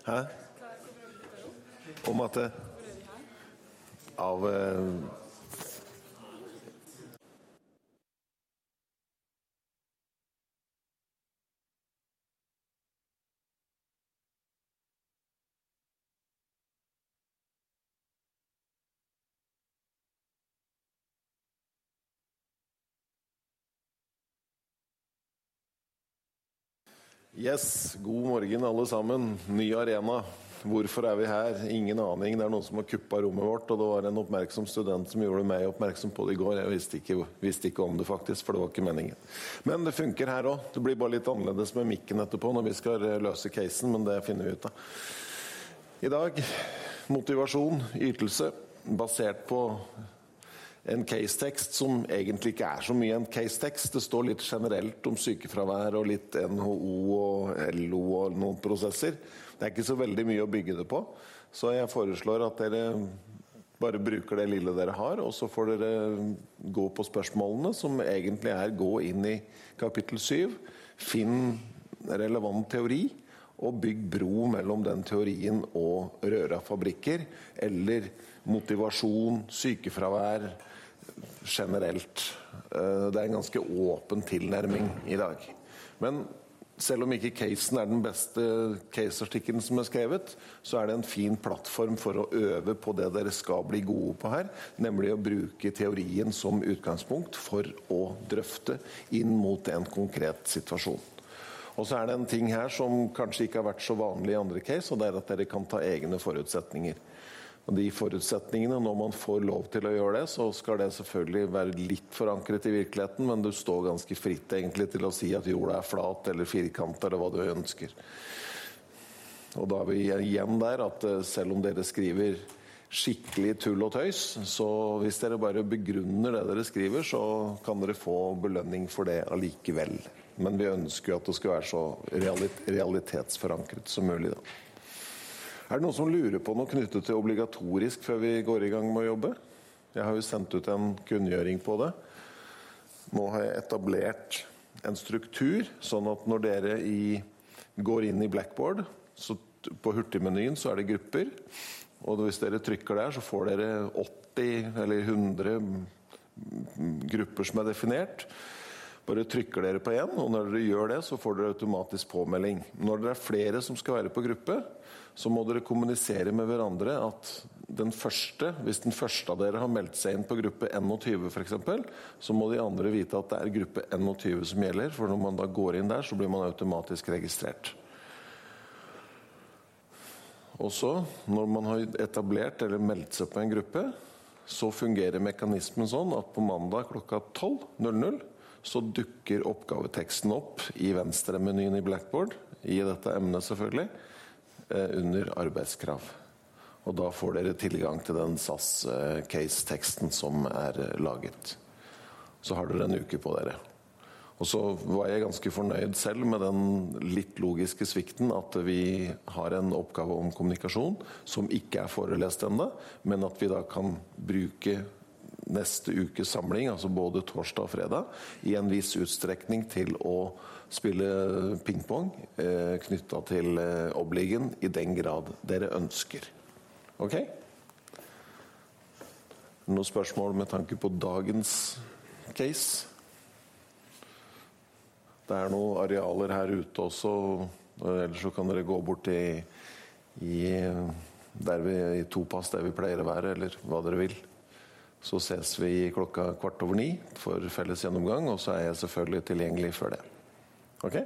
Hæ? Om at det av Yes, god morgen alle sammen. Ny arena. Hvorfor vi her? Ingen aning. Det noen som har kuppet rommet vårt, og det var en oppmerksom student som gjorde meg oppmerksom på det I går. Jeg visste ikke om det faktisk, for det var ikke meningen. Men det funker her også. Det blir bare litt annerledes med mikken etterpå når vi skal løse casen, men det finner vi ut av. I dag, motivasjon, ytelse, basert på en case-tekst som egentlig ikke så mye en case-tekst. Det står litt generelt om sykefravær og litt NHO og LO og noen prosesser. Det ikke så veldig mye å bygge det på, så jeg foreslår at dere bare bruker det lille dere har, og så får dere gå på spørsmålene, som egentlig gå inn I kapittel 7, finn relevant teori, og bygg bro mellom den teorien og rørafabrikker, eller motivasjon, sykefravær, generelt. Det en ganske åpen tilnærming I dag. Men selv om ikke casen den beste caseartikkelen som skrevet, så det en fin plattform for å øve på det dere skal bli gode på her, nemlig å bruke teorien som utgangspunkt for å drøfte inn mot en konkret situasjon. Og så det en ting her som kanskje ikke har vært så vanlig I andre case, og det at dere kan ta egne forutsetninger. Og de forutsetningene, når man får lov til å gjøre det, så skal det selvfølgelig være litt forankret I virkeligheten, men du står ganske fritt egentlig til å si at jorda flat eller firkant eller hva du ønsker. Og da vi igjen der at selv om dere skriver skikkelig tull og tøys, så hvis dere bare begrunner det dere skriver, så kan dere få belønning for det allikevel. Men vi ønsker at det skal være så realitetsforankret som mulig da. Det noen som lurer på noe knyttet til obligatorisk før vi går I gang med å jobbe? Jeg har jo sendt ut en kunngjøring på det. Nå har jeg etablert en struktur, sånn at når dere går inn I Blackboard, så på hurtigmenyen så det grupper, og hvis dere trykker der, så får dere 80 eller 100 grupper som definert. Bare trykker dere på en, og når dere gjør det, så får dere automatisk påmelding. Når dere flere som skal være på gruppe, så må dere kommunisere med hverandre at den første, hvis den første av dere har meldt seg inn på gruppe 21 for eksempel, så må de andre vite at det gruppe 21 som gjelder, for når man da går inn der, så blir man automatisk registrert. Og så, når man har etablert eller meldt seg på en gruppe, så fungerer mekanismen sånn at på mandag klokka 12:00, så dukker oppgaveteksten opp I venstre-menyen I Blackboard, I dette emnet selvfølgelig, under arbeidskrav. Og da får dere tilgang til den SAS-case-teksten som laget. Så har dere en uke på dere. Og så var jeg ganske fornøyd selv med den litt logiske svikten at vi har en oppgave om kommunikasjon som ikke forelest enda, men at vi da kan bruke neste ukes samling, altså både torsdag og fredag, I en viss utstrekning til å spille pingpong knyttet til obligen I den grad dere ønsker. Ok? Noen spørsmål med tanke på dagens case? Det noen arealer her ute også, ellers så kan dere gå bort der vi I topass der vi pleier å være, eller hva dere vil. Så ses vi klokka 8:15 for felles gjennomgang, og så jeg selvfølgelig tilgjengelig før det. Ok?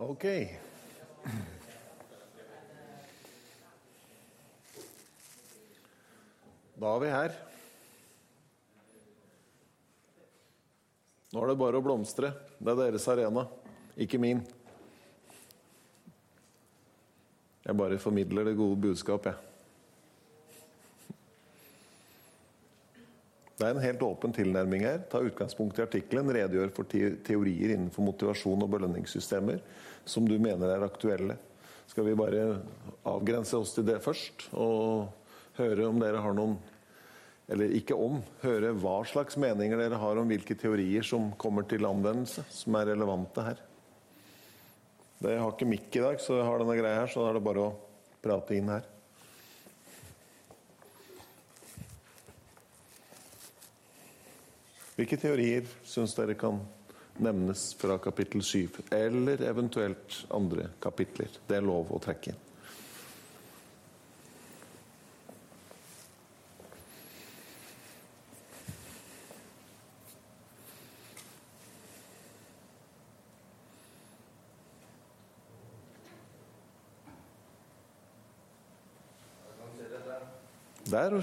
Ok. Da er vi her. Nå er det bare å blomstre. Det er deres arena, ikke min. Jeg bare formidler det gode budskap, jeg. Det er en helt åpen tilnærming her. Ta utgangspunkt i artikkelen, redegjør for teorier innenfor motivasjon og belønningssystemer som du mener er aktuelle. Skal vi bare avgrense oss til det først, og høre om dere har noen, eller ikke om, høre hva slags meninger dere har om hvilke teorier som kommer til anvendelse, som er relevante her. Jeg har ikke mikk i dag, så jeg har denne greia her, så da er det bare å prate inn her. Hvilke teorier synes dere kan nevnes fra kapittel 7, eller eventuelt andre kapitler? Det er lov å trekke inn. Der.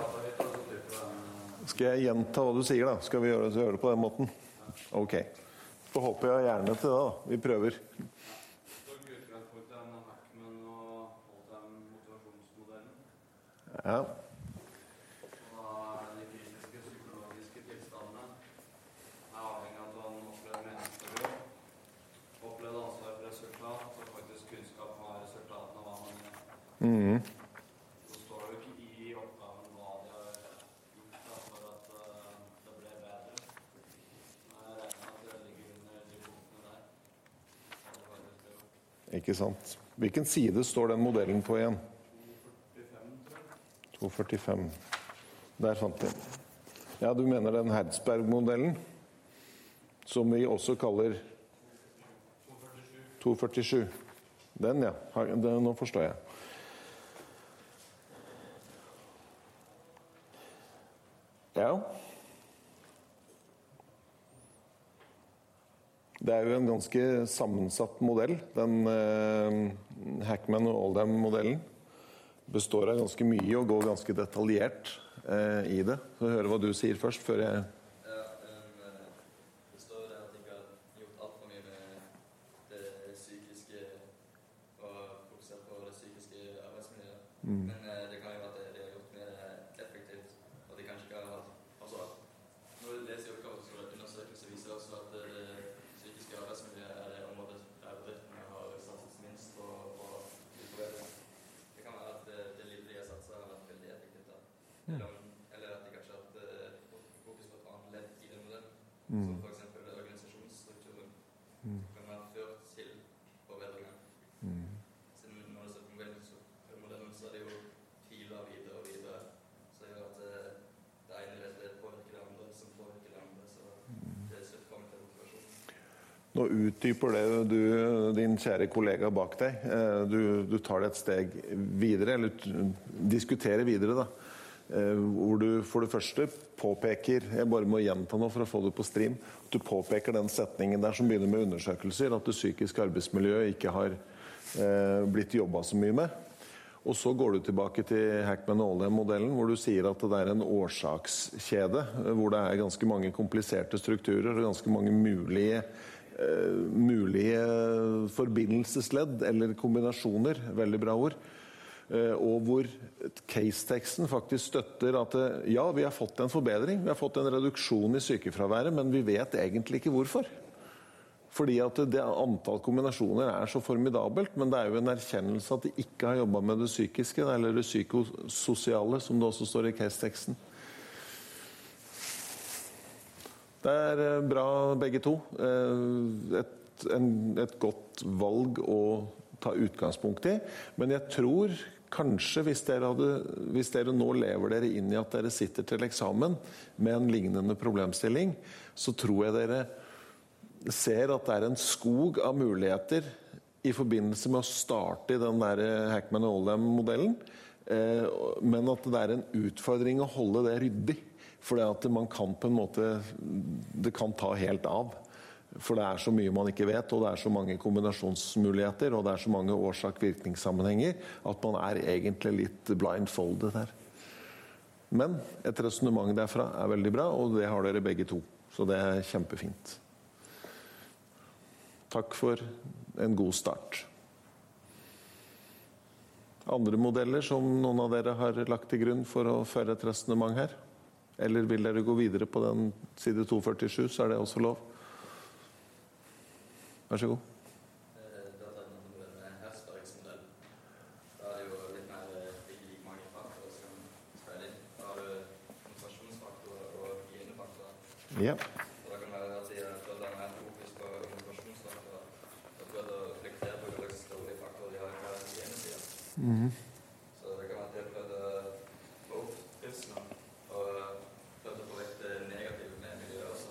Skal jeg gjenta hva du sier da? Skal vi gjøre det på den måten? Ok. Så håper jeg gjerne til det da. Vi prøver. Ja. Ikke sant. Hvilken side står den modellen på igjen? 245. Der fant jeg. Ja, du mener den Hertzberg-modellen, som vi også kaller 247. Den, ja. Nå forstår jeg. Ja. Det er jo en ganske sammensatt modell. Den Hackman og Oldham-modellen består av ganske mye og går ganske detaljert i det. Så høre hva du sier først, før jeg... Ja, det står der at jeg har gjort alt for mye med det psykiske og fokusert på det psykiske arbeidsmiljøet. Men det kan jo være at de har gjort mer effektivt, og de kanskje ikke har hatt... Altså, når du leser i oppgaven, så undersøkelser viser også at arbeidsmiljøet er det området der bedriftene har satset minst på utforbedring. Det kan være at det lille de har satset har vært veldig effektivt da. Eller at de kanskje har hatt fokus på et annet ledd i den modellen. Som for eksempel organisasjonsstrukturen kan være ført til forbedringer. Siden når du ser på modellen, så er det jo piler videre og videre. Så gjør at det ene leddet påvirker det andre, som påvirker det andre. Så det er søtt kommet til motivasjon. Nå utdyper det din kjære kollega bak deg. Du tar det et steg videre, eller diskuterer videre da. Hvor du for det første påpeker, jeg bare må gjenta nå for å få det på stream, at du påpeker den setningen der som begynner med undersøkelser, at det psykiske arbeidsmiljøet ikke har blitt jobbet så mye med. Og så går du tilbake til Hackman og Oldham-modellen, hvor du sier at det er en årsakskjede, hvor det er ganske mange kompliserte strukturer og ganske mange mulige forbindelsesledd eller kombinasjoner, veldig bra ord, og hvor case-teksten faktisk støtter at ja, vi har fått en forbedring, vi har fått en reduksjon i sykefraværet, men vi vet egentlig ikke hvorfor. Fordi at det antall kombinasjoner er så formidabelt, men det er jo en erkjennelse at de ikke har jobbet med det psykiske, eller det psykososiale, som det også står i case-teksten. Det er bra begge to. Et godt valg å ta utgangspunkt i. Men jeg tror kanskje hvis dere nå lever dere inn i at dere sitter til eksamen med en lignende problemstilling, så tror jeg dere ser at det er en skog av muligheter i forbindelse med å starte i den der Hackman og Oldham-modellen, men at det er en utfordring å holde det ryddig. Fordi at man kan på en måte, det kan ta helt av. For det så mye man ikke vet, og det så mange kombinasjonsmuligheter, og det så mange årsak-virkningssammenhenger, at man egentlig litt blindfolded her. Men et resonemang derfra veldig bra, og det har dere begge to. Så det kjempefint. Takk for en god start. Andre modeller som noen av dere har lagt til grunn for å føre et resonemang her? Eller vil dere gå videre på den side 247, så det også lov? Vær så god. Da tar vi en Herzbergs modell. Da det jo litt mer like mange faktorer som spiller inn. Da har du motivasjonsfaktorer og hygienefaktorer. Ja. Og da kan det være at de føler mer fokus på motivasjonsfaktorer og prøver å reflektere på hva slags dårlige faktorer de har på hygienesiden. Så det kan være at de prøver å få opp trivselen og prøver å få vekk det negative med miljøet også.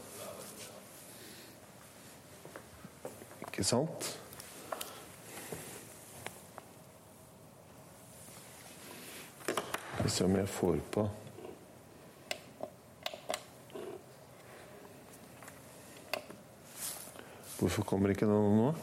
Ikke sant? Skal vi se om jeg får på. Hvorfor kommer ikke noe nå?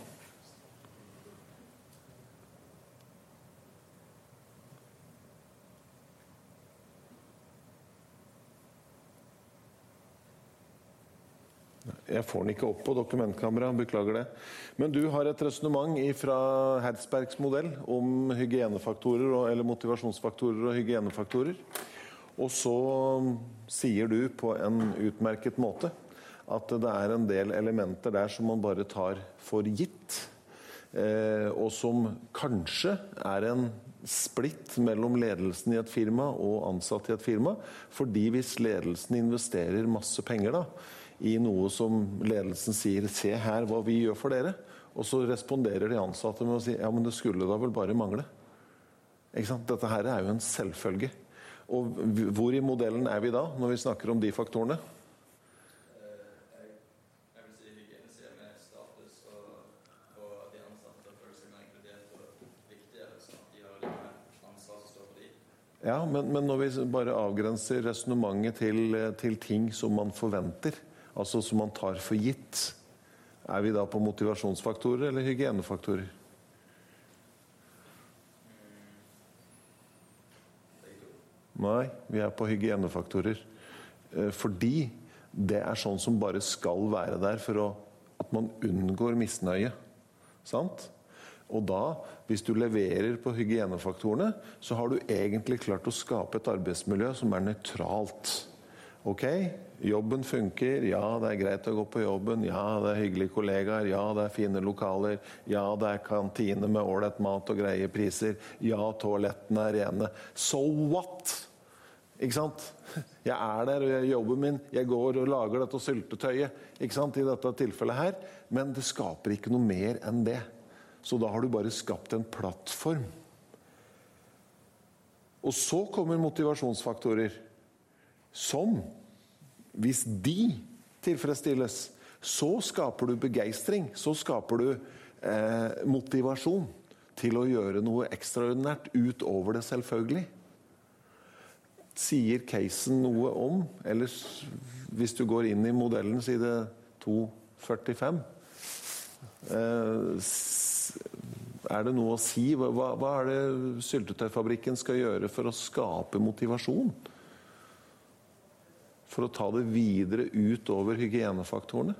Jeg får den ikke opp på dokumentkamera, beklager det. Men du har et resonemang fra Herzbergs modell om hygienefaktorer, eller motivasjonsfaktorer og hygienefaktorer. Og så sier du på en utmerket måte at det en del elementer der som man bare tar for gitt, og som kanskje en splitt mellom ledelsen i et firma og ansatt i et firma, fordi hvis ledelsen investerer masse penger da, i noe som ledelsen sier, se her hva vi gjør for dere, og så responderer de ansatte med å si, ja, men det skulle da vel bare mangle. Ikke sant? Dette her jo en selvfølge. Og hvor i modellen vi da, når vi snakker om de faktorene? Jeg vil si hygienesiden med status og de ansatte føler seg mer inkludert og viktigere, sånn at de har litt mer ansvar som står for de. Ja, men når vi bare avgrenser resonemanget til ting som man forventer, altså som man tar for gitt, vi da på motivasjonsfaktorer eller hygienefaktorer? Nei, vi på hygienefaktorer. Fordi det sånn som bare skal være der for at man unngår misnøye. Sant? Og da, hvis du leverer på hygienefaktorene, så har du egentlig klart å skape et arbeidsmiljø som nøytralt. Ok, jobben funker, ja, det greit å gå på jobben, ja, det hyggelige kollegaer, ja, det fine lokaler, ja, det kantine med ålreit mat og greie priser, ja, toalettene rene. So what? Ikke sant? Jeg der, og jeg jobber min, jeg går og lager dette syltetøyet, ikke sant, i dette tilfellet her, men det skaper ikke noe mer enn det. Så da har du bare skapt en plattform. Og så kommer motivasjonsfaktorer, som, hvis de tilfredsstilles, så skaper du begeistring, så skaper du motivasjon til å gjøre noe ekstraordinært utover det selvfølgelig. Sier casen noe om, eller hvis du går inn i modellen side 245, det noe å si? Hva det syltetøyfabrikken skal gjøre for å skape motivasjon? For å ta det videre utover hygienefaktorene?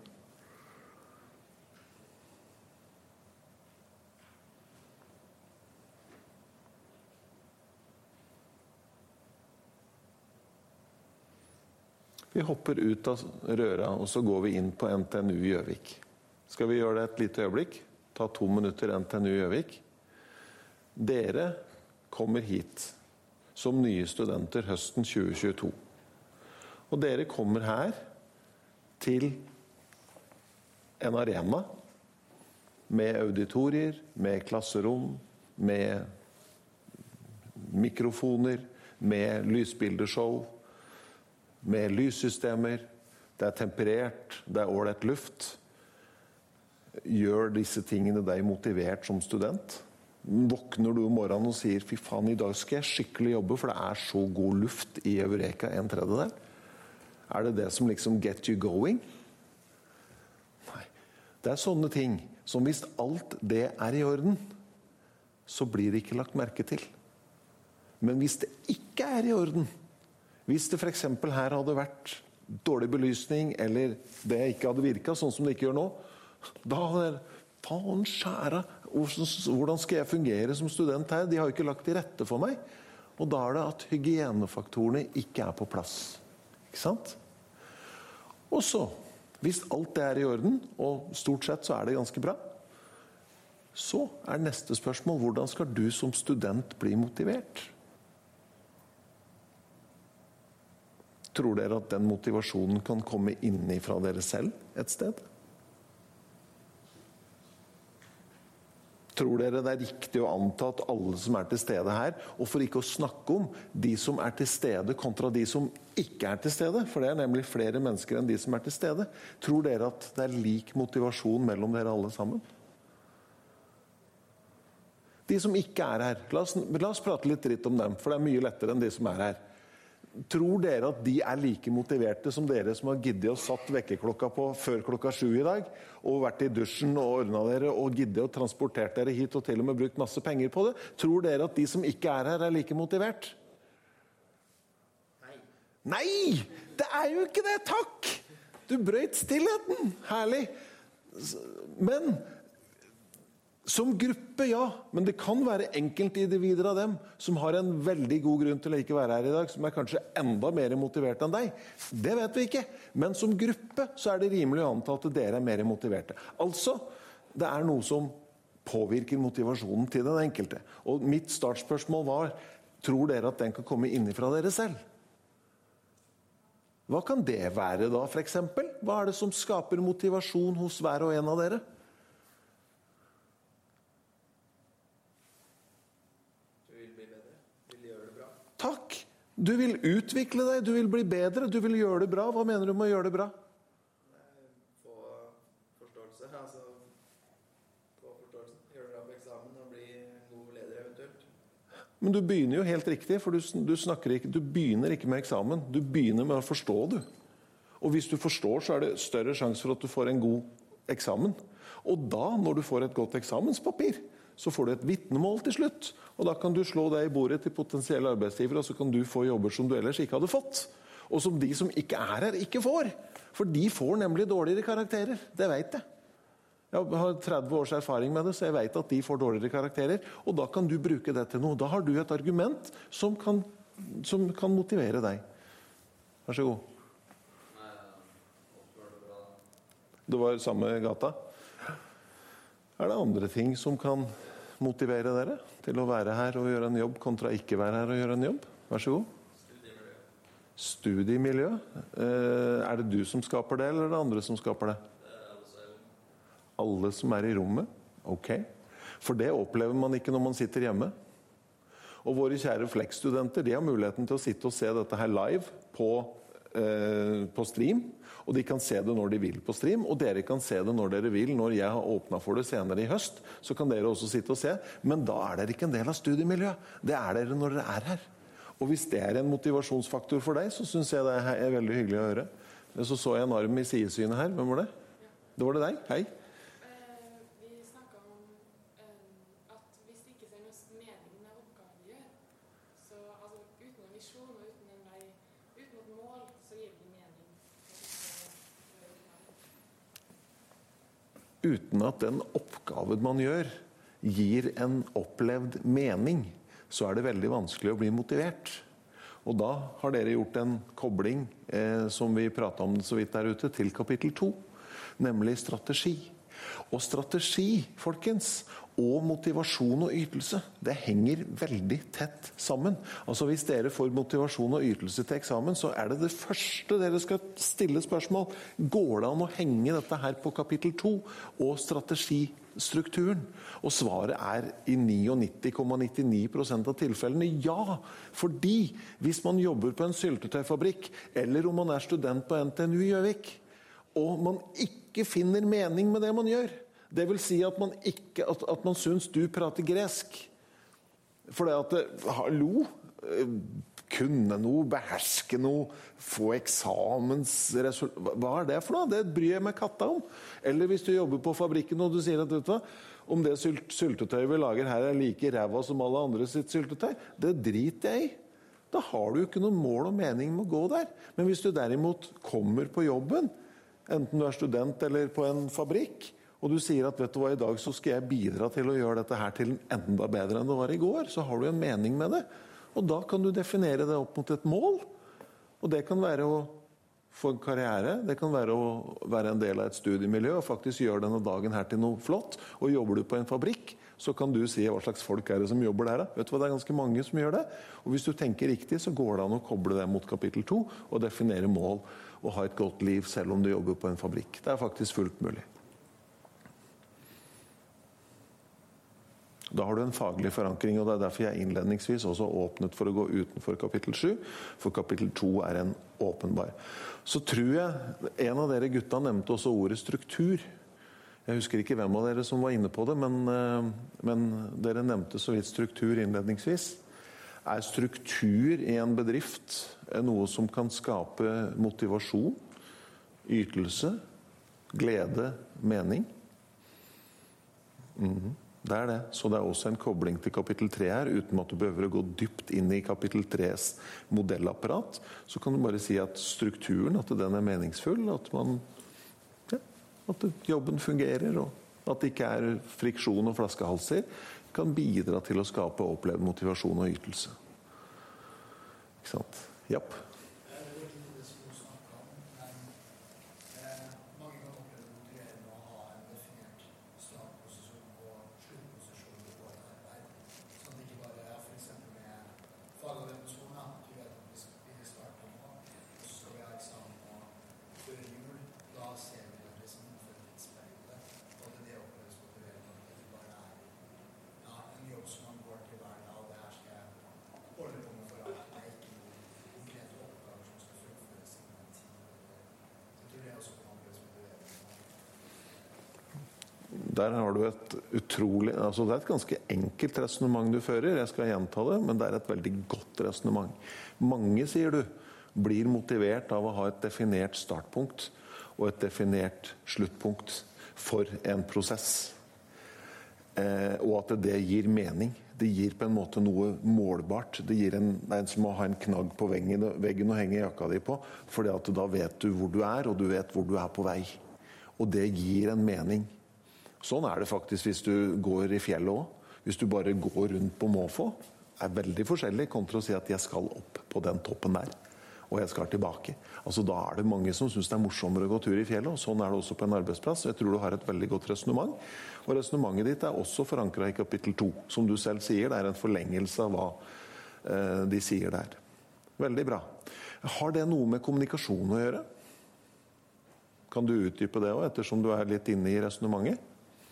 Vi hopper ut av røra, og så går vi inn på NTNU Gjøvik. Skal vi gjøre det et lite øyeblikk? Ta 2 minutter NTNU Gjøvik. Dere kommer hit som nye studenter høsten 2022. Og dere kommer her til en arena med auditorier, med klasserom, med mikrofoner, med lysbildeshow, med lyssystemer. Det temperert, det ålreit luft. Gjør disse tingene deg motivert som student? Våkner du om morgenen og sier, fy faen, i dag skal jeg skikkelig jobbe, for det så god luft i Eureka 1/3? Det som liksom get you going? Nei. Det sånne ting som hvis alt det I orden, så blir det ikke lagt merke til. Men hvis det ikke I orden, hvis det for eksempel her hadde vært dårlig belysning, eller det ikke hadde virket sånn som det ikke gjør nå, da hadde det, faen skjæra, hvordan skal jeg fungere som student her? De har jo ikke lagt til rette for meg. Og da det at hygienefaktorene ikke på plass. Ikke sant? Og så, hvis alt det I orden, og stort sett så det ganske bra, så neste spørsmål, hvordan skal du som student bli motivert? Tror dere at den motivasjonen kan komme innifra dere selv et sted? Tror dere det riktig å anta at alle som til stede her, og for ikke å snakke om de som til stede kontra de som ikke til stede, for det nemlig flere mennesker enn de som til stede, tror dere at det lik motivasjon mellom dere alle sammen? De som ikke her, la oss prate litt dritt om dem, for det mye lettere enn de som her. Tror dere at de like motiverte som dere som har giddet og satt vekkerklokka på før klokka 7 I dag, og vært I dusjen og ordnet dere og giddet og transportert dere hit og til og med brukt masse penger på det? Tror dere at de som ikke her like motivert? Nei, det jo ikke det, takk! Du brøt stillheten, herlig. Men som gruppe, ja, men det kan være enkeltindivider av dem som har en veldig god grunn til å ikke være her I dag, som kanskje enda mer motivert enn deg. Det vet vi ikke. Men som gruppe så det rimelig å anta at dere mer motiverte. Altså, det noe som påvirker motivasjonen til den enkelte. Og mitt startspørsmål var, tror dere at den kan komme innifra dere selv? Hva kan det være da, for eksempel? Hva det som skaper motivasjon hos hver og en av dere? Takk. Du vil utvikle deg, du vil bli bedre, du vil gjøre det bra. Hva mener du med å gjøre det bra? Få forståelse, få forståelse, gjøre det bra på eksamen og bli god leder eventuelt. Men du begynner jo helt riktig, for du begynner ikke med eksamen, du begynner med å forstå du. Og hvis du forstår, så det større sjanse for at du får en god eksamen. Og da, når du får et godt eksamenspapir, så får du et vittnemål til slutt, og da kan du slå deg I bordet til potensielle arbeidsgivere, og så kan du få jobber som du ellers ikke hadde fått, og som de som ikke her, ikke får. For de får nemlig dårligere karakterer, det vet jeg. Jeg har 30 års erfaring med det, så jeg vet at de får dårligere karakterer, og da kan du bruke det til noe. Da har du et argument som kan motivere deg. Vær så god. Det var samme gata. Det andre ting som kan motivere dere til å være her og gjøre en jobb kontra ikke være her og gjøre en jobb? Vær så god. Studiemiljø. Det du som skaper det, eller det andre som skaper det? Alle som I rommet? Ok. For det opplever man ikke når man sitter hjemme. Og våre kjære Flex-studenter, de har muligheten til å sitte og se dette her live på stream, og de kan se det når de vil på stream, og dere kan se det når dere vil. Når jeg har åpnet for det senere I høst, så kan dere også sitte og se, men da dere ikke en del av studiemiljøet. Det dere når dere her. Og hvis det en motivasjonsfaktor for deg, så synes jeg det veldig hyggelig å høre. Så jeg en arm I sidesynet her. Hvem var det? Det var det deg. Hei. Vi snakket om at hvis det ikke ser noe mening med oppgaven vi gjør, så altså, uten en visjon og uten en vei, uten et mål, så gir det mening. Uten at den oppgaven man gjør gir en opplevd mening, så det veldig vanskelig å bli motivert. Og da har dere gjort en kobling, som vi pratet om så vidt der ute, til kapittel 2, nemlig strategi. Og strategi, folkens, og motivasjon og ytelse, det henger veldig tett sammen. Altså hvis dere får motivasjon og ytelse til eksamen, så det det første dere skal stille spørsmål. Går det an å henge dette her på kapittel 2 og strategistrukturen? Og svaret I 99,99% av tilfellene ja. Fordi hvis man jobber på en syltetøyfabrikk, eller om man student på NTNU Gjøvik, og man ikke finner mening med det man gjør, det vil si at man synes du prater gresk. For det hallo, kunne noe, beherske noe, få eksamensresultat. Hva det for noe? Det bryr jeg meg katta om. Eller hvis du jobber på fabrikken og du sier at vet du hva, om det syltetøy vi lager her like ræva som alle andre sitt syltetøy, det driter jeg i. Da har du jo ikke noen mål og mening med å gå der. Men hvis du derimot kommer på jobben, enten du student eller på en fabrikk, og du sier at vet du hva, i dag så skal jeg bidra til å gjøre dette her til enda bedre enn det var i går, så har du en mening med det. Og da kan du definere det opp mot et mål. Og det kan være å få en karriere, det kan være å være en del av et studiemiljø og faktisk gjøre denne dagen her til noe flott. Og jobber du på en fabrikk, så kan du si hva slags folk det som jobber der. Vet du hva, det ganske mange som gjør det. Og hvis du tenker riktig, så går det an å koble det mot kapittel 2 og definere mål og ha et godt liv selv om du jobber på en fabrikk. Det faktisk fullt mulig. Da har du en faglig forankring, og det derfor jeg innledningsvis også åpnet for å gå utenfor kapittel 7, for kapittel 2 en åpenbar. Så tror jeg, en av dere gutta nevnte også ordet struktur. Jeg husker ikke hvem av dere som var inne på det, men dere nevnte så vidt struktur innledningsvis. Struktur i en bedrift noe som kan skape motivasjon, ytelse, glede, mening? Det det. Så det også en kobling til kapittel 3 her, uten at du behøver å gå dypt inn i kapittel 3s modellapparat. Så kan du bare si at strukturen, at den meningsfull, at jobben fungerer, og at det ikke friksjon og flaskehalser, kan bidra til å skape og oppleve motivasjon og ytelse. Ikke sant? Japp. Der har du et utrolig, altså det et ganske enkelt resonemang du fører, jeg skal gjenta det, men det et veldig godt resonemang. Mange, sier du, blir motivert av å ha et definert startpunkt og et definert sluttpunkt for en prosess. Og at det gir mening. Det gir på en måte noe målbart. Det en som å ha en knagg på veggen og henge jakka di på, fordi at da vet du hvor du og du vet hvor du på vei. Og det gir en mening. Sånn det faktisk hvis du går i fjellet også. Hvis du bare går rundt på måfå, veldig forskjellig kontra å si at jeg skal opp på den toppen der, og jeg skal tilbake. Altså da det mange som synes det morsommere å gå tur i fjellet, og sånn det også på en arbeidsplass. Jeg tror du har et veldig godt resonemang, og resonemanget ditt også forankret i kapittel 2. Som du selv sier, det en forlengelse av hva de sier der. Veldig bra. Har det noe med kommunikasjon å gjøre? Kan du utdype det også, ettersom du litt inne i resonemanget?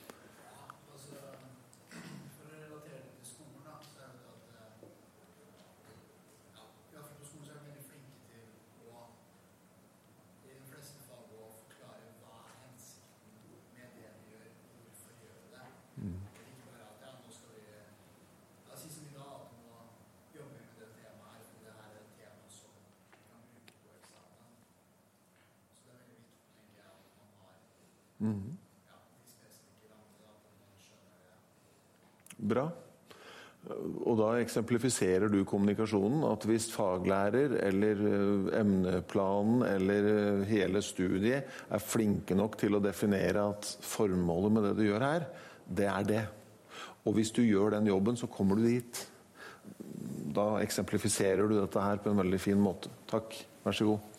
Bra. Og da eksemplifiserer du kommunikasjonen at hvis faglærer eller emneplanen eller hele studiet flinke nok til å definere at formålet med det du gjør her, det det. Og hvis du gjør den jobben, så kommer du dit. Da eksemplifiserer du dette her på en veldig fin måte. Takk. Vær så god.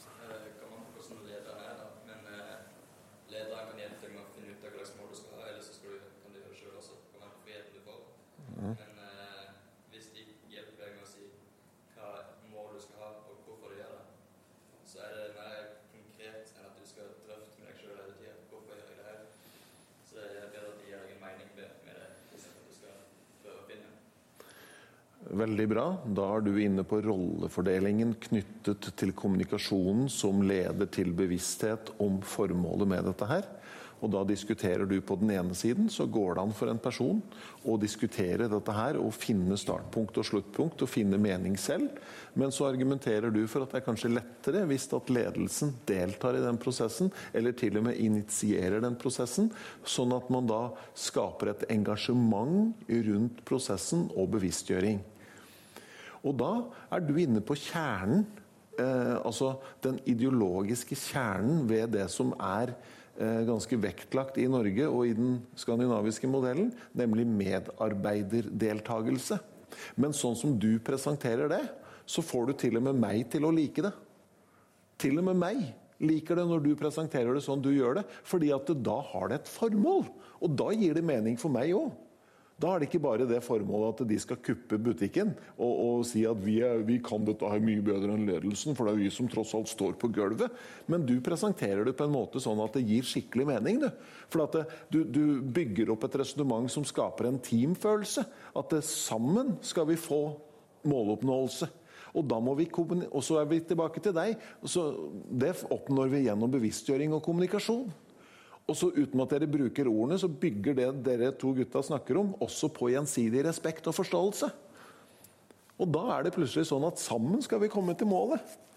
Veldig bra. Da du inne på rollefordelingen knyttet til kommunikasjonen som leder til bevissthet om formålet med dette her. Og da diskuterer du på den ene siden, så går det an for en person å diskutere dette her og finne startpunkt og sluttpunkt og finne mening selv. Men så argumenterer du for at det er kanskje lettere hvis at ledelsen deltar i den prosessen, eller til og med initierer den prosessen, sånn at man da skaper et engasjement rundt prosessen og bevisstgjøring. Og da er du inne på kjernen, altså den ideologiske kjernen ved det som er ganske vektlagt i Norge og i den skandinaviske modellen, nemlig medarbeiderdeltagelse. Men sånn som du presenterer det, så får du til og med meg til å like det. Til og med meg liker det når du presenterer det sånn du gjør det, fordi at da har det et formål, og da gir det mening for meg også. Da er det ikke bare det formålet at de skal kuppe butikken og si at vi kan dette her mye bedre enn ledelsen, for det er vi som tross alt står på gulvet. Men du presenterer det på en måte sånn at det gir skikkelig mening. For at du bygger opp et resonemang som skaper en teamfølelse. At sammen skal vi få måloppnåelse. Og da må vi og så er vi tilbake til deg. Så det oppnår vi gjennom bevisstgjøring og kommunikasjon. Og så uten at dere bruker ordene, så bygger det dere to gutta snakker om, også på gjensidig respekt og forståelse. Og da er det plutselig sånn at sammen skal vi komme til målet.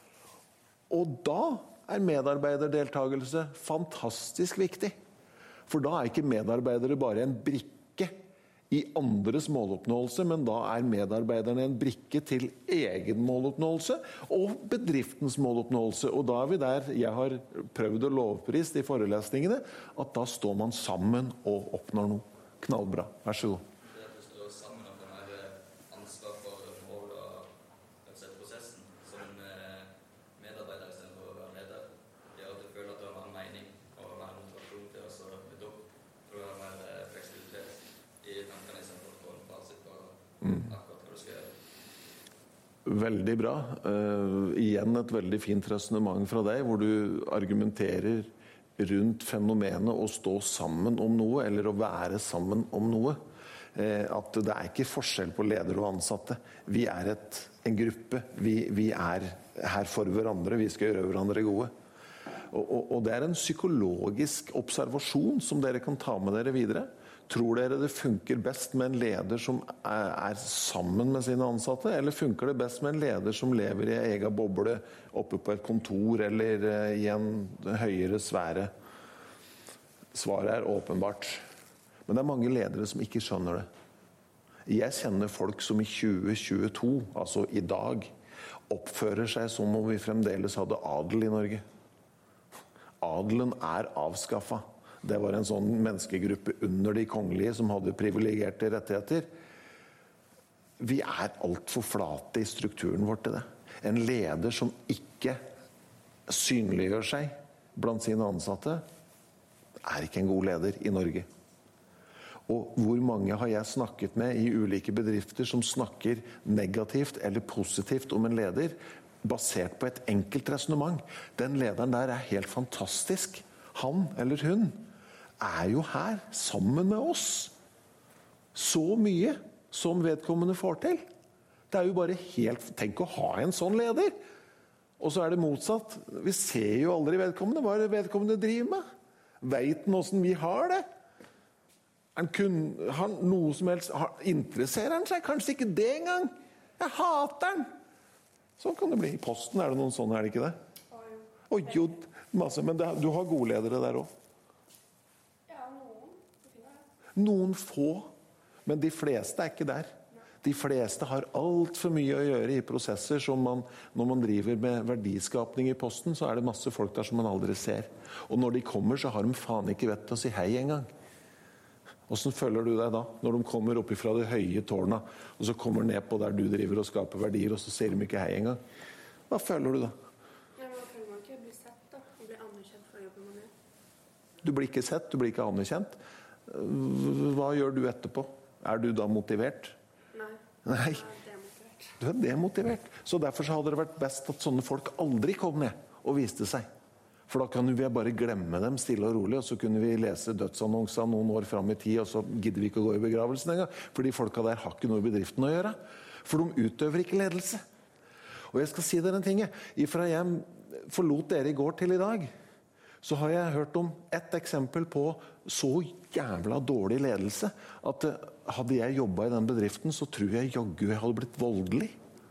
Og da er medarbeiderdeltagelse fantastisk viktig. For da er ikke medarbeidere bare en brikke i andres måloppnåelse, men da er medarbeiderne en brikke til egen måloppnåelse og bedriftens måloppnåelse. Og da er vi der jeg har prøvd å lovprise i forelesningene, at da står man sammen og oppnår noe. Knallbra. Vær så god. Det at du står sammen om denne ansvar for mål og prosessen som medarbeider i stedet for å være leder, gjør at du føler at du har mer mening og mer motivasjon til å møte opp. For å ha mer fleksibilitet i tankene i stedet for å få en fasit på akkurat hva du skal gjøre. Veldig bra. Igjen et veldig fint resonemang fra deg, hvor du argumenterer rundt fenomenet å stå sammen om noe, eller å være sammen om noe. At det er ikke forskjell på ledere og ansatte. Vi er en gruppe. Vi er her for hverandre. Vi skal gjøre hverandre gode. Og det er en psykologisk observasjon som dere kan ta med dere videre. Tror dere det funker best med en leder som er sammen med sine ansatte, eller funker det best med en leder som lever i en egen boble oppe på et kontor eller i en høyere sfære? Svaret er åpenbart. Men det er mange ledere som ikke skjønner det. Jeg kjenner folk som i 2022, altså i dag, oppfører seg som om vi fremdeles hadde adel i Norge. Adelen er avskaffet. Det var en sånn menneskegruppe under de kongelige som hadde privilegerte rettigheter. Vi er alt for flate i strukturen vår til det. En leder som ikke synliggjør seg blant sine ansatte, er ikke en god leder i Norge. Og hvor mange har jeg snakket med i ulike bedrifter som snakker negativt eller positivt om en leder, basert på et enkelt resonemang. Den lederen der er helt fantastisk. Han eller hun er jo her sammen med oss. Så mye som vedkommende får til. Det er jo bare helt... Tenk å ha en sånn leder. Og så er det motsatt. Vi ser jo aldri vedkommende. Hva er det vedkommende driver med? Vet han hvordan vi har det? Han noe som helst... Interesserer han seg? Kanskje ikke det engang. Jeg hater han. Sånn kan det bli. I posten er det noen sånne, er det ikke det? Og jo, masse. Men du har gode ledere der også. Noen få, men de fleste er ikke der. De fleste har alt for mye å gjøre i prosesser som når man driver med verdiskapning i posten, så er det masse folk der som man aldri ser. Og når de kommer, så har de faen ikke vett til å si hei en gang. Hvordan føler du deg da, når de kommer opp fra det høye tårna, og så kommer ned på der du driver og skaper verdier, og så ser de ikke hei en gang? Hva føler du da? Ja, men føler man ikke bli sett da, og bli anerkjent for jobben man gjør? Du blir ikke sett, du blir ikke anerkjent. Hva gjør du etterpå? Er du da motivert? Nei. Du er demotivert. Så derfor så hadde det vært best at sånne folk aldri kom ned og viste seg. For da kan vi bare glemme dem stille og rolig, og så kunne vi lese dødsannonser noen år frem i tid, og så gidder vi ikke å gå i begravelsen en gang. For de folka der har ikke noe i bedriften å gjøre. For de utøver ikke ledelse. Og jeg skal si dere en ting. Ifra jeg forlot dere i går til i dag, så har jeg hørt om et eksempel på så jævla dårlig ledelse at hadde jeg jobbet i den bedriften, så tror jeg jaggu jeg hadde blitt voldelig.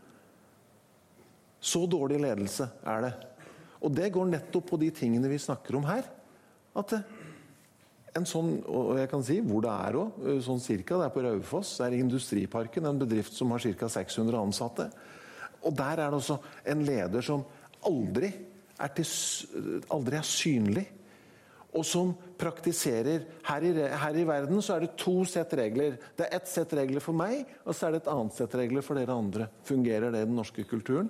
Så dårlig ledelse det. Og det går nettopp på de tingene vi snakker om her. At en sånn, og jeg kan si hvor det også, sånn cirka, det på Raufoss, det Industriparken, en bedrift som har cirka 600 ansatte. Og der det også en leder som aldri synlig, og som praktiserer her i verden så det 2 sett regler. Det ett sett regler for meg, og så det et annet sett regler for dere andre. Fungerer det i den norske kulturen?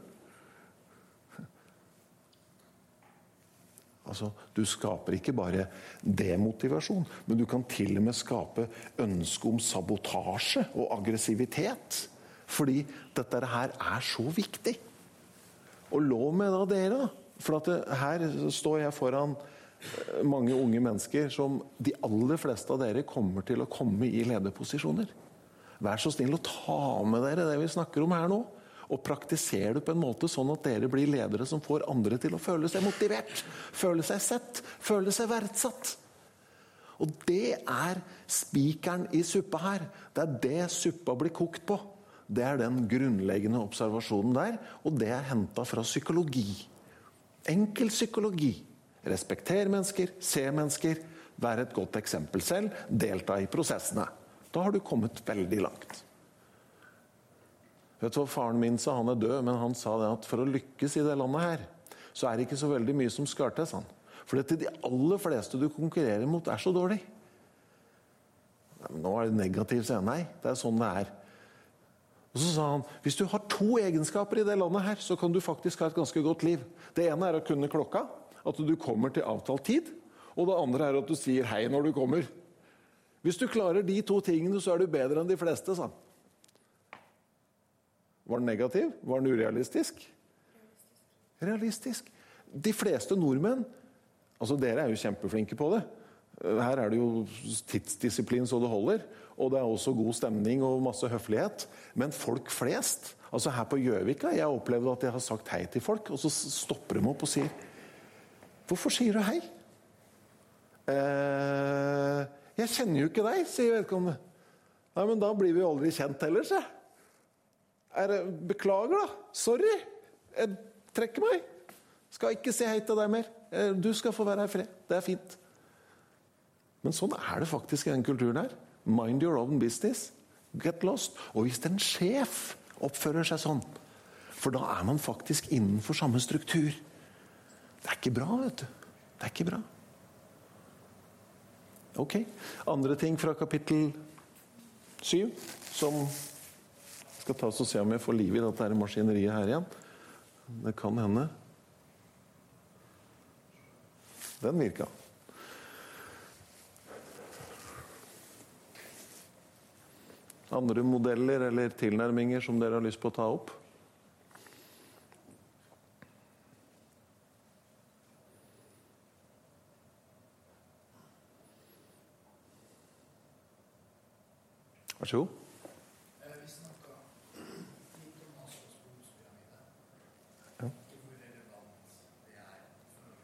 Altså, du skaper ikke bare demotivasjon, men du kan til og med skape ønske om sabotasje og aggressivitet. Fordi dette her så viktig. Og lov med da dere da. For at her står jeg foran mange unge mennesker som de aller fleste av dere kommer til å komme i lederposisjoner. Vær så snill å ta med dere det vi snakker om her nå, og praktisere det på en måte sånn at dere blir ledere som får andre til å føle seg motivert, føle seg sett, føle seg verdsatt. Og det spikeren i suppa her. Det det suppa blir kokt på. Det den grunnleggende observasjonen der, og det hentet fra psykologi. Enkel psykologi. Respekter mennesker, se mennesker, være et godt eksempel selv, delta i prosessene. Da har du kommet veldig langt. Vet du hva faren min sa? Han død, men han sa det at for å lykkes i det landet her, så det ikke så veldig mye som skal til, sånn. For det de aller fleste du konkurrerer mot så dårlig. Nå det negativt, sier nei, det sånn det Og så sa han, hvis du har 2 egenskaper i det landet her, så kan du faktisk ha et ganske godt liv. Det ene å kunne klokka, at du kommer til avtalt tid, og det andre at du sier hei når du kommer. Hvis du klarer de 2 tingene, så du bedre enn de fleste, sa han. Var den negativ? Var den urealistisk? Realistisk. De fleste nordmenn, altså dere jo kjempeflinke på det. Her det jo tidsdisiplin så det holder, og det også god stemning og masse høflighet. Men folk flest, altså her på Gjøvika, jeg opplevde at jeg har sagt hei til folk, og så stopper de opp og sier, hvorfor sier du hei? Jeg kjenner jo ikke deg, sier vedkommende. Nei, men da blir vi aldri kjent heller, sier jeg. Beklager da, sorry, jeg trekker meg. Skal ikke si hei til deg mer. Du skal få være her i fred, det fint. Men sånn det faktisk i den kulturen her. Mind your own business. Get lost. Og hvis en sjef oppfører seg sånn, for da man faktisk innenfor samme struktur. Det ikke bra, vet du. Det ikke bra. Ok. Andre ting fra kapittel 7, som skal ta oss og se om jeg får liv i dette maskineriet her igjen. Det kan hende. Den virka. Andre modeller eller tilnærminger som dere har lyst på å ta opp? Vær så god. Vi snakket litt om Maslows behovspyramide. Ja. Ikke hvor relevant det for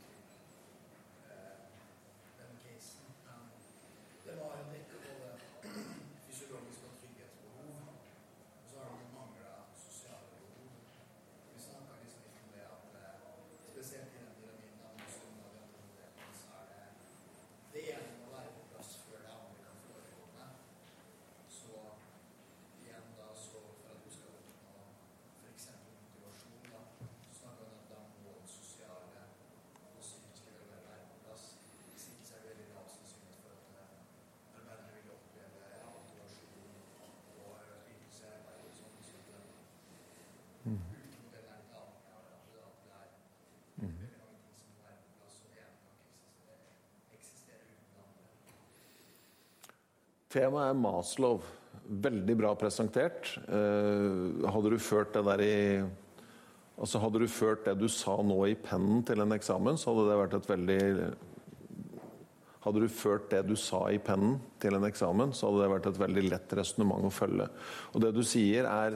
den casen. Det var jo dekket både fysiologisk og trygghetsbehov, og så har det manglet sosiale behov. Vi snakket liksom litt om det at spesielt i den pyramiden av Maslow og den modellen, så det ene må være på plass før det andre kan foregå. Så igjen da, så for at du skal oppnå for eksempel motivasjon da, så snakker vi om at da må den sosiale og psykiske velvære være på plass. Hvis ikke så det veldig lav sannsynlighet for at arbeiderne vil oppleve motivasjon og økt ytelse i arbeid og sånn. Så ulike modeller litt avhengig av det, at det veldig mange ting som må være på plass, og det kan ikke eksistere uten andre. Temaet Maslow. Veldig bra presentert. Hadde du ført det der hadde du ført det du sa nå i pennen til en eksamen, så hadde det vært et veldig... Hadde du ført det du sa i pennen til en eksamen, så hadde det vært et veldig lett resonemang å følge. Og det du sier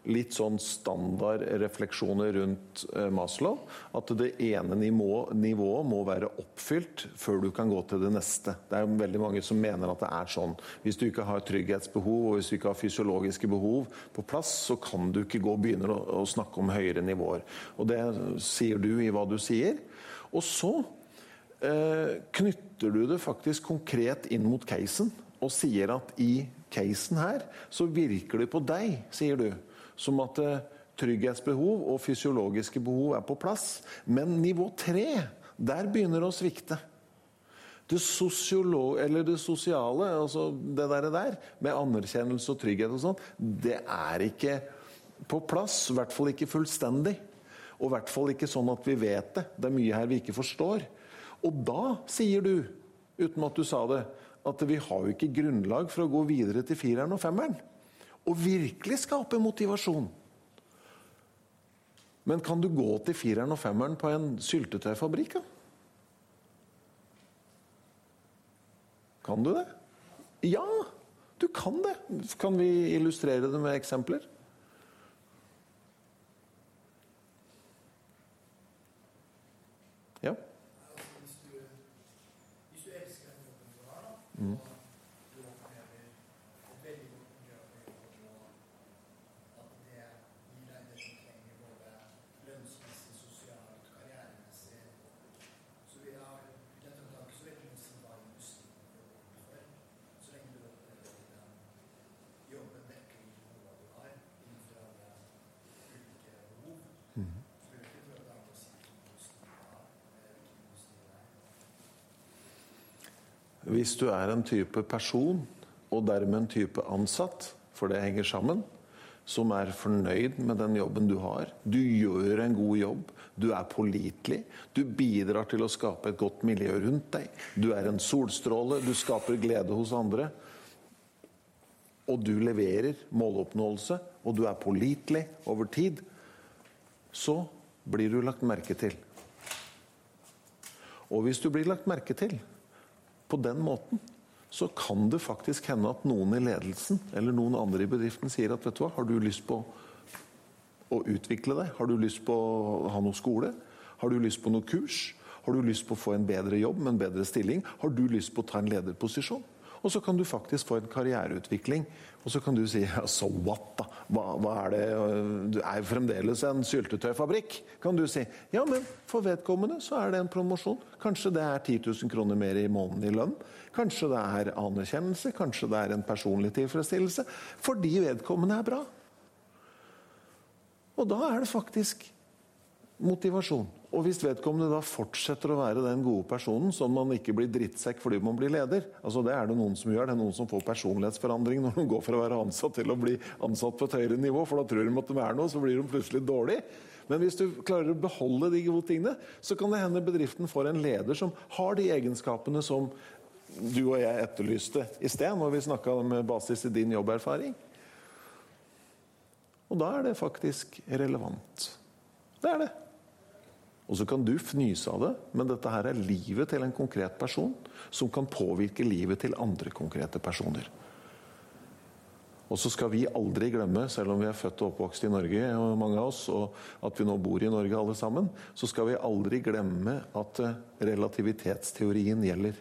litt sånn standardrefleksjoner rundt Maslow, at det ene nivået må være oppfylt før du kan gå til det neste. Det veldig mange som mener at det sånn. Hvis du ikke har trygghetsbehov, og hvis du ikke har fysiologiske behov på plass, så kan du ikke begynne å snakke om høyere nivåer. Og det sier du i hva du sier. Og så knytter du det faktisk konkret inn mot casen, og sier at i casen her, så virker det på deg, sier du, som at trygghetsbehov og fysiologiske behov på plass. Men nivå 3, der begynner det å svikte. Det sosiale, altså det der, med anerkjennelse og trygghet og sånn, det ikke på plass, i hvert fall ikke fullstendig. Og i hvert fall ikke sånn at vi vet det. Det mye her vi ikke forstår. Og da sier du, uten at du sa det, at vi har jo ikke grunnlag for å gå videre til 4'eren og 5'eren. Og virkelig skape motivasjon. Men kan du gå til 4'eren og 5'eren på en syltetøyfabrikk? Kan du det? Ja, du kan det. Kan vi illustrere det med eksempler? Ja. Hvis du elsker den jobben du har, og du opplever et veldig godt miljø på jobben, og at det gir deg det som trenger både lønnsmessig, sosialt, karrieremessig, så vil jeg ta tak så veldig mye si hva industrien får for, så lenge du opplever at den jobben dekker noe du har innenfor alle ulike behov. Så vil jeg ikke prøve deg å si Hvis du en type person, og dermed en type ansatt, for det henger sammen, som fornøyd med den jobben du har, du gjør en god jobb, du pålitelig, du bidrar til å skape et godt miljø rundt deg, du en solstråle, du skaper glede hos andre, og du leverer måloppnåelse, og du pålitelig over tid, så blir du lagt merke til. Og hvis du blir lagt merke til, på den måten, så kan det faktisk hende at noen i ledelsen, eller noen andre i bedriften sier at, vet du hva, har du lyst på å utvikle deg? Har du lyst på å ha noe skole? Har du lyst på noe kurs? Har du lyst på å få en bedre jobb med en bedre stilling? Har du lyst på å ta en lederposisjon? Og så kan du faktisk få en karriereutvikling, og så kan du si, ja, so what da? Hva det? Du jo fremdeles en syltetøyfabrikk, kan du si. Ja, men for vedkommende så det en promosjon. Kanskje det 10 000 kroner mer i måneden i lønn. Kanskje det anerkjennelse, kanskje det en personlig tilfredsstillelse, fordi vedkommende bra. Og da det faktisk motivasjon. Og hvis vedkommende da fortsetter å være den gode personen, så man ikke blir drittsekk fordi man blir leder, altså det det noen som gjør, det noen som får personlighetsforandring når de går fra å være ansatt til å bli ansatt på et høyere nivå, for da tror de at de noe, så blir de plutselig dårlig. Men hvis du klarer å beholde de gode tingene, så kan det hende bedriften får en leder som har de egenskapene som du og jeg etterlyste i sted, når vi snakket med basis i din jobberfaring. Og da det faktisk relevant. Det det. Og så kan du fnyse av det, men dette her livet til en konkret person, som kan påvirke livet til andre konkrete personer. Og så skal vi aldri glemme, selv om vi født og oppvokst i Norge, og mange av oss, og at vi nå bor i Norge alle sammen, så skal vi aldri glemme at relativitetsteorien gjelder.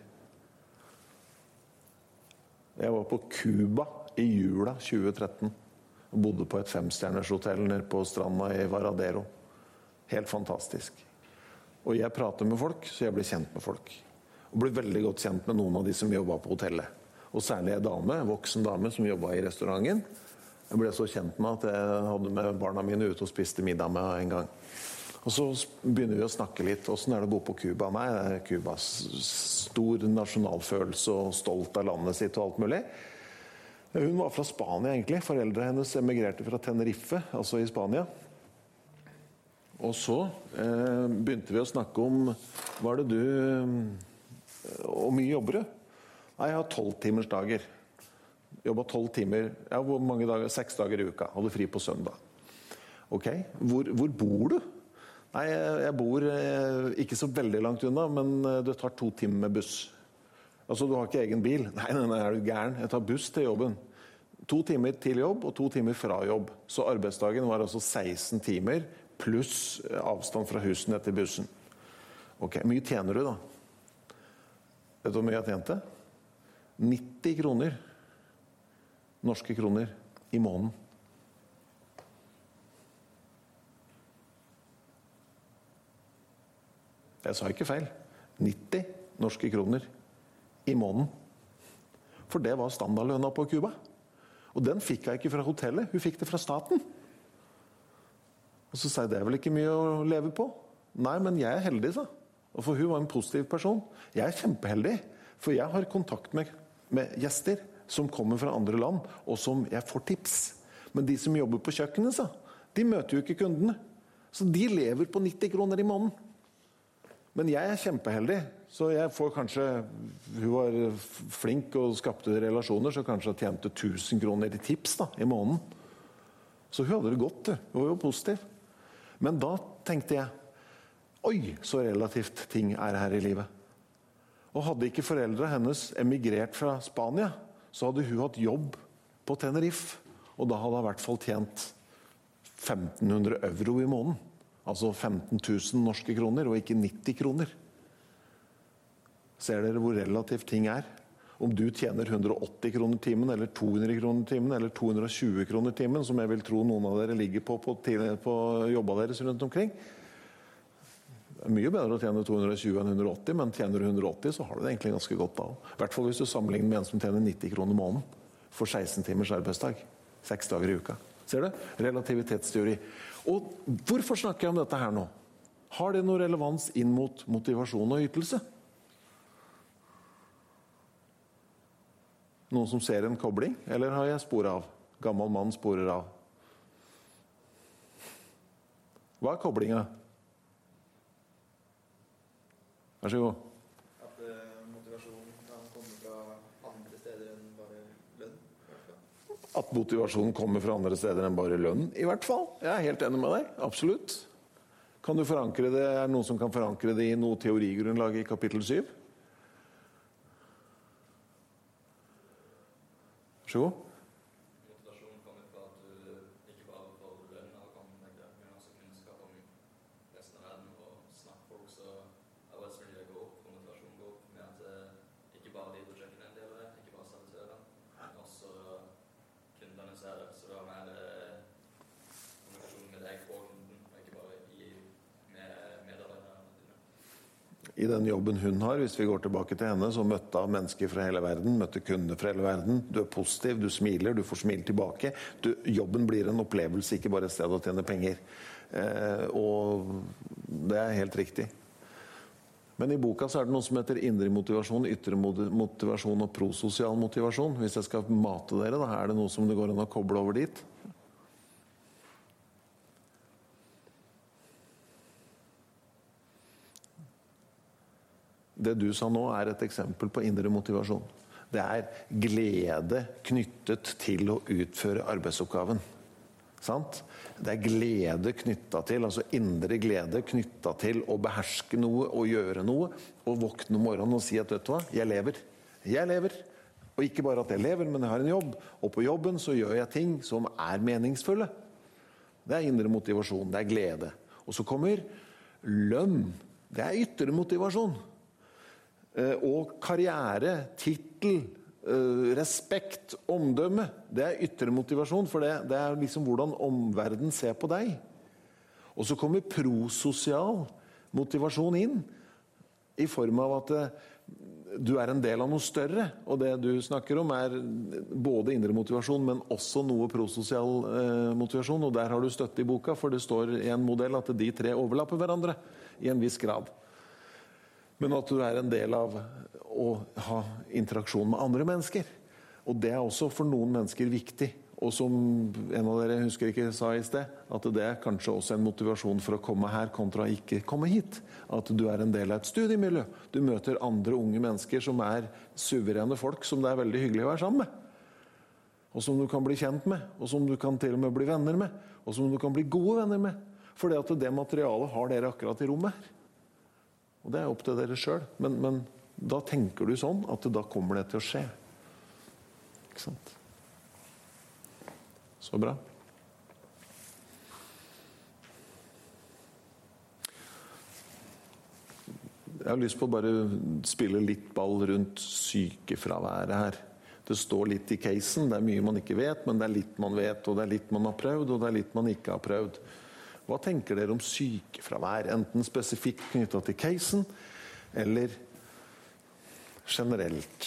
Jeg var på Cuba i jula 2013, og bodde på et 5-stjerners hotell nede på stranda i Varadero. Helt fantastisk. Og jeg prater med folk, så jeg blir kjent med folk. Og blir veldig godt kjent med noen av de som jobbet på hotellet. Og særlig en voksen dame som jobbet i restauranten. Jeg ble så kjent med at jeg hadde med barna mine ute og spiste middag med en gang. Og så begynner vi å snakke litt. Hvordan det å bo på Cuba? Nei, det Cubas stor nasjonalfølelse og stolt av landet sitt og alt mulig. Hun var fra Spania egentlig. Foreldre hennes emigrerte fra Tenerife, altså i Spania. Og så begynte vi å snakke om hva det du og mye jobber du? Nei, jeg har 12 timers dager. Jobbet 12 timer, ja, hvor mange dager? 6 dager i uka. Hadde fri på søndag. Ok, hvor bor du? Nei, jeg bor ikke så veldig langt unna, men det tar 2 timer med buss. Altså, du har ikke egen bil? Nei, du gæren. Jeg tar buss til jobben. 2 timer til jobb og 2 timer fra jobb. Så arbeidsdagen var altså 16 timer pluss avstand fra huset ned til bussen. Ok, mye tjener du da? Vet du hvor mye jeg tjente? 90 kroner. Norske kroner i måneden. Jeg sa ikke feil. 90 norske kroner i måneden. For det var standardlønna på Cuba. Og den fikk jeg ikke fra hotellet, hun fikk det fra staten. Og så sa jeg, det er vel ikke mye å leve på? Nei, men jeg er heldig, sa. Og for hun var en positiv person. Jeg er kjempeheldig, for jeg har kontakt med gjester som kommer fra andre land, og som jeg får tips. Men de som jobber på kjøkkenet, sa, de møter jo ikke kundene. Så de lever på 90 kroner i måneden. Men jeg er kjempeheldig, så jeg får kanskje, hun var flink og skapte relasjoner, så kanskje jeg tjente 1000 kroner i tips da, i måneden. Så hun hadde det godt, hun var jo positiv. Men da tenkte jeg, oi, så relativt ting er her i livet. Og hadde ikke foreldre hennes emigrert fra Spania, så hadde hun hatt jobb på Tenerife, og da hadde hun i hvert fall tjent 1500 euro i måneden. Altså 15 000 norske kroner, og ikke 90 kroner. Ser dere hvor relativt ting er? Om du tjener 180 kroner timen, eller 200 kroner timen, eller 220 kroner timen, som jeg vil tro noen av dere ligger på jobba deres rundt omkring. Det er mye bedre å tjene 220 enn 180, men tjener du 180, så har du det egentlig ganske godt da. I hvert fall hvis du sammenligner med en som tjener 90 kroner måneden, for 16 timers arbeidsdag, 6 dager i uka. Ser du? Relativitetsteori. Og hvorfor snakker jeg om dette her nå? Har det noe relevans inn mot motivasjon og ytelse? Noen som ser en kobling? Eller har jeg spor av? Gammel mann sporer av. Hva er koblinga? Vær så god. At motivasjon kan komme fra andre steder enn bare lønn. At motivasjonen kommer fra andre steder enn bare lønn, i hvert fall. Jeg er helt enig med deg, absolutt. Kan du forankre det, er det noen som kan forankre det i noe teorigrunnlag i kapittel 7? Vær så god. Motivasjon kommer fra at du ikke bare får lønn av å komme med det, men også kunnskap om resten av verden og snakke folk, så arbeidsmiljøet går opp, og motivasjonen går opp med at ikke bare de på kjøkkenet en del av det, ikke bare servitører, men også kundene ser det, så du har mer kommunikasjon med deg og kunden, og ikke bare med medarbeiderne dine. I den jobben hun har, hvis vi går tilbake til henne, så møtte hun mennesker fra hele verden, møtte kunder fra hele verden. Du er positiv, du smiler, du får smil tilbake. Jobben blir en opplevelse, ikke bare et sted å tjene penger. Og det er helt riktig. Men i boka så er det noe som heter indre motivasjon, ytre motivasjon og prososial motivasjon. Hvis jeg skal mate dere, da er det noe som det går an å koble over dit. Det du sa nå er et eksempel på indre motivasjon. Det er glede knyttet til å utføre arbeidsoppgaven. Sant? Det er glede knyttet til, altså indre glede knyttet til å beherske noe og gjøre noe, og våkne om morgenen og si at vet du hva, jeg lever. Jeg lever. Og ikke bare at jeg lever, men jeg har en jobb. Og på jobben så gjør jeg ting som er meningsfulle. Det er indre motivasjon, det er glede. Og så kommer lønn. Det er ytre motivasjon. Og karriere, titel, respekt, omdømme, det er ytre motivasjon, for det er liksom hvordan omverdenen ser på deg. Og så kommer prososial motivasjon inn, i form av at du er en del av noe større, og det du snakker om er både indre motivasjon, men også noe prososial motivasjon, og der har du støtte i boka, for det står i en modell at de tre overlapper hverandre i en viss grad. Men at du er en del av å ha interaksjon med andre mennesker. Og det er også for noen mennesker viktig. Og som en av dere husker ikke sa i sted, at det er kanskje også en motivasjon for å komme her kontra ikke komme hit. At du er en del av et studiemiljø. Du møter andre unge mennesker som er suverene folk, som det er veldig hyggelig å være sammen med. Og som du kan bli kjent med, og som du kan til og med bli venner med, og som du kan bli gode venner med. Fordi at det materialet har dere akkurat i rommet her. Og det er opp til dere selv. Men da tenker du sånn at da kommer det til å skje. Ikke sant? Så bra. Jeg har lyst på å bare spille litt ball rundt sykefraværet her. Det står litt i casen, det mye man ikke vet, men det litt man vet, og det litt man har prøvd, og det litt man ikke har prøvd. Hva tenker dere om sykefravær, enten spesifikt knyttet til casen, eller generelt?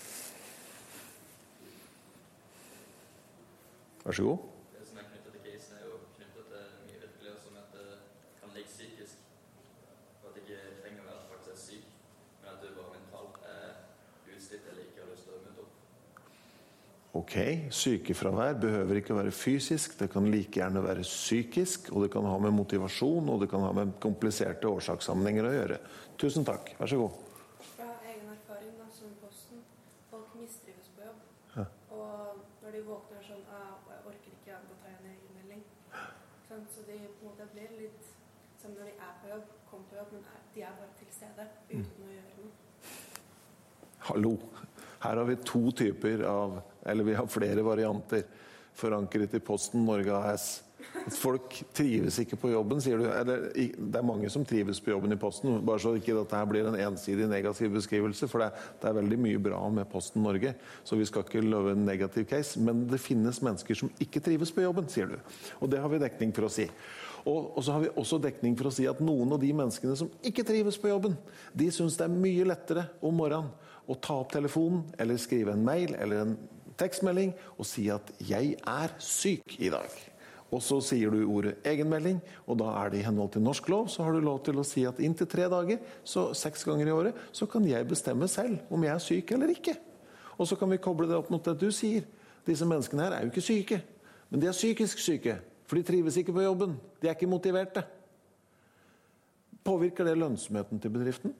Vær så god. Det som knyttet til casen jo knyttet til mye virkelig, som at det kan ligge psykisk. Og at det ikke trenger å være faktisk syk, men at du bare mentalt utslitt eller ikke har lyst til å møte opp. Ok, sykefravær behøver ikke være fysisk, det kan like gjerne være psykisk, og det kan ha med motivasjon, og det kan ha med kompliserte årsakssammenhenger å gjøre. Tusen takk, vær så god. Fra egen erfaring da, som i posten, folk mistrives på jobb. Ja. Og når de våkner sånn, jeg orker ikke, da tar jeg en egen melding. Sånn, så de på en måte blir litt, som når de på jobb, kommer på jobb, men de bare til stede, uten å gjøre noe. Hallo, her har vi to typer av, eller vi har flere varianter, forankret i Posten Norge AS. Folk trives ikke på jobben, sier du. Eller, det mange som trives på jobben i Posten, bare så ikke dette her blir en ensidig negativ beskrivelse, for det veldig mye bra med Posten Norge, så vi skal ikke love en negativ case, men det finnes mennesker som ikke trives på jobben, sier du. Og det har vi dekning for å si. Og så har vi også dekning for å si at noen av de menneskene som ikke trives på jobben, de synes det mye lettere om morgenen å ta opp telefonen, eller skrive en mail, eller en tekstmelding, og si at jeg syk i dag. Og så sier du ordet egenmelding, og da det i henhold til norsk lov, så har du lov til å si at inntil 3 dager, så 6 ganger i året, så kan jeg bestemme selv om jeg syk eller ikke. Og så kan vi koble det opp mot det du sier. Disse menneskene her jo ikke syke, men de psykisk syke, for de trives ikke på jobben. De ikke motiverte. Påvirker det lønnsomheten til bedriften?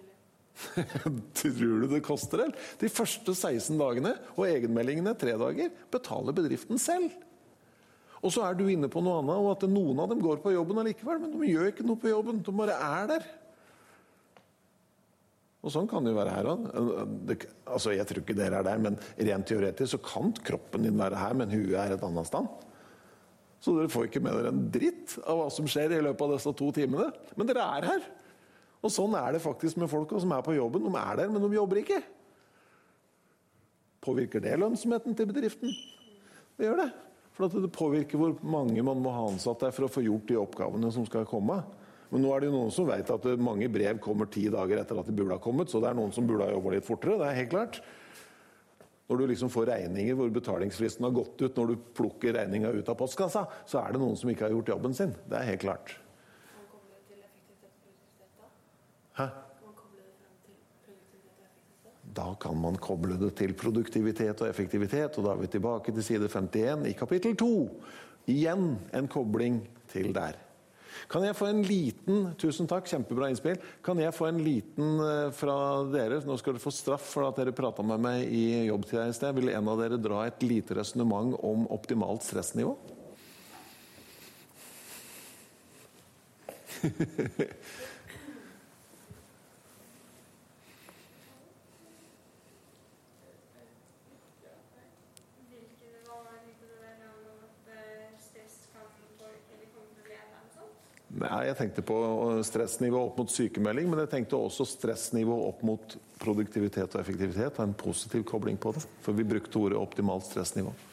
Tror du det koster det? De første 16 dagene, og egenmeldingene 3 dager, betaler bedriften selv. Og så du inne på noe annet, og at noen av dem går på jobben allikevel, men de gjør ikke noe på jobben, de bare der. Og sånn kan det jo være her også. Altså, jeg tror ikke dere der, men rent teoretisk så kan kroppen din være her, men huet et annet sted. Så dere får ikke med dere en dritt av hva som skjer i løpet av disse 2 timene. Men dere her. Og sånn det faktisk med folk som på jobben. De der, men de jobber ikke. Påvirker det lønnsomheten til bedriften? Det gjør det. For at det påvirker hvor mange man må ha ansatt der for å få gjort de oppgavene som skal komme. Men nå det jo noen som vet at mange brev kommer 10 dager etter at de burde ha kommet, så det noen som burde ha jobbet litt fortere, det helt klart. Når du liksom får regninger hvor betalingsfristen har gått ut, når du plukker regningen ut av postkassa, så det noen som ikke har gjort jobben sin. Det helt klart. Kan man koble det til effektivitet og produktivitet da? Hæ? Kan man koble det frem til produktivitet og effektivitet? Da kan man koble det til produktivitet og effektivitet, og da vi tilbake til side 51 i kapittel 2. Igjen en kobling til der. Kan jeg få en liten, tusen takk, kjempebra innspill, kan jeg få en liten fra dere, nå skal dere få straff for at dere pratet med meg i jobbtida i sted, vil en av dere dra et lite resonemang om optimalt stressnivå? Nei, jeg tenkte på stressnivå opp mot sykemelding, men jeg tenkte også stressnivå opp mot produktivitet og effektivitet, en positiv kobling på det, for vi brukte ordet optimalt stressnivå.